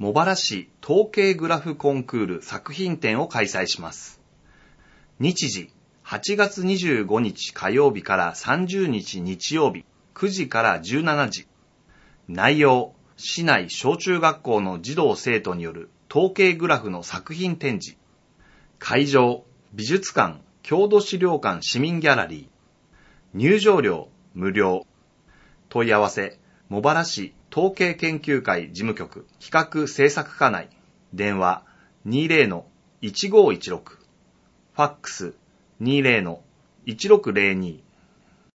茂原市統計グラフコンクール作品展を開催します。日時、8月25日火曜日から30日日曜日、9時から17時。内容、市内小中学校の児童生徒による統計グラフの作品展示。会場、美術館、郷土資料館市民ギャラリー。入場料、無料。問い合わせ、茂原市統計研究会事務局企画制作課内。電話、20-1516。ファックス、20-1602。